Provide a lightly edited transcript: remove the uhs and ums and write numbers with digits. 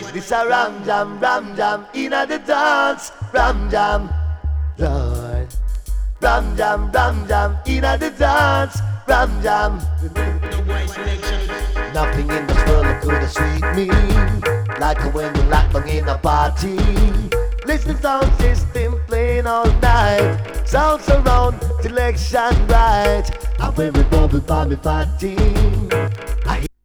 This a ram jam, inna the dance, ram jam, Lord. Ram jam, inna the dance, ram jam. Nothing in this world could have sweet me like when you lock down in a party. Listen sound system playing all night, sound surround till legs shine bright. And when we bubble by me party,